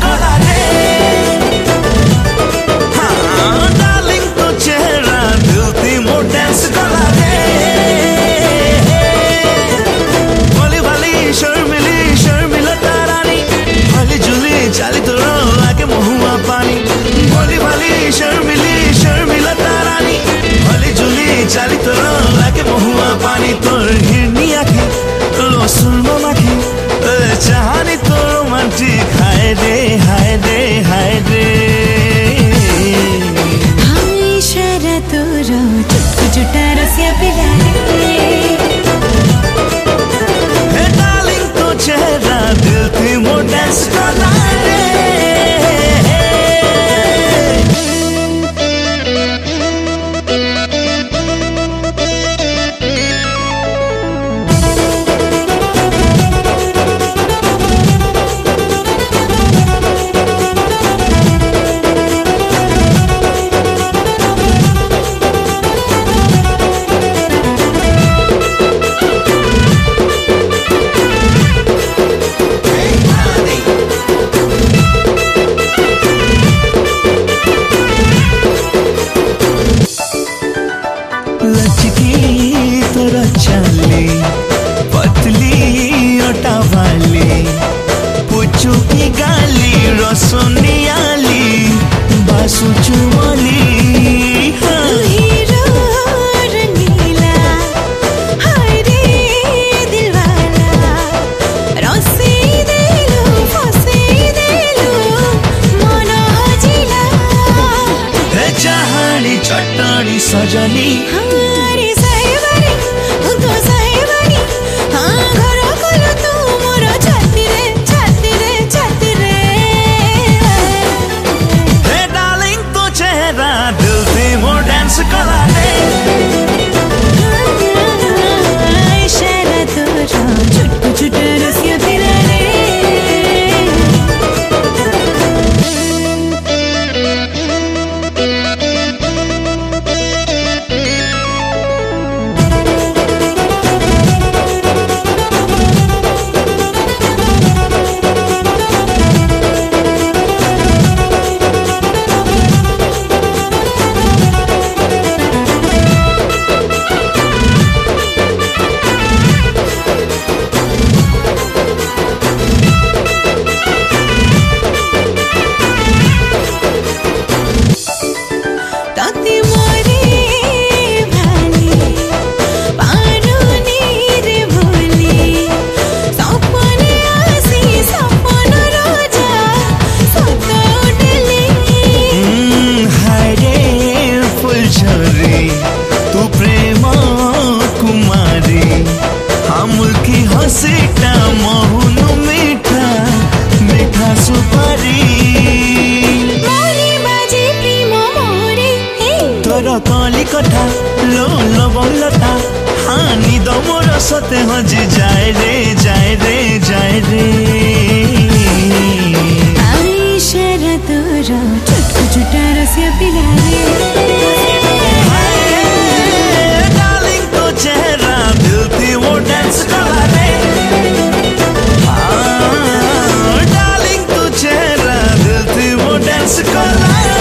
कला रे। हाँ डार्लिंग तो चेहरा दिल थी मो डांस कला रे। भोली भाली शर्मिला तारानी भली जुली चाली तो लागे महुआ पानी। भोली भाली शर्मिला तारानी भली जुली चाली तो लागे महुआ पानी। तोर हिरनी आँखें लसुन माखी चाहानी तो रोमांटिक हाय रे हाय रे हाय रे। हाँ इशारा तोरो चुटकु चुटा रसिया पिला रे। हे डार्लिंग तो चेहरा दिल थी मो डांस कला रे। लचकी तोरा चाले पतली ओटा वाली पुचू की गाली रसोनियाली बासु चुमली। हीरो रंगीला हाय रे दिलवाला रसी देलु फसी देलु मन हजिला। हे चाहानी चट्टानी सजनी हमारी साहेबानी तू तो साहेबानी। हाँ घर कल तू मोर छाती रे छाती रे छाती रे। हे डार्लिंग तो चेहरा दिल थी मो डांस कला रे। इशारा तोरो चुटकु चुटा रसिया पिला रे। ताती मोरे भाली पारुनी रे भोली सपने आसी सपन रोजा सत उठली। हाय रे फुलझरी तू प्रेम कुमारी हम की हंसीटा महुनु मीठा मीठा सुपारी। बाजी प्रेम मोरे तोर कली कथा लोल बलता हानि दमर सते हजी जाए रे जाए रे जाए रे। इशारा तोरो चुटकु चुटा रसिया पिला रे। डार्लिंग तो चेहरा दिल थी वो डांस कला रे। डार्लिंग तो चेहरा दिल थी वो डांस कला रे।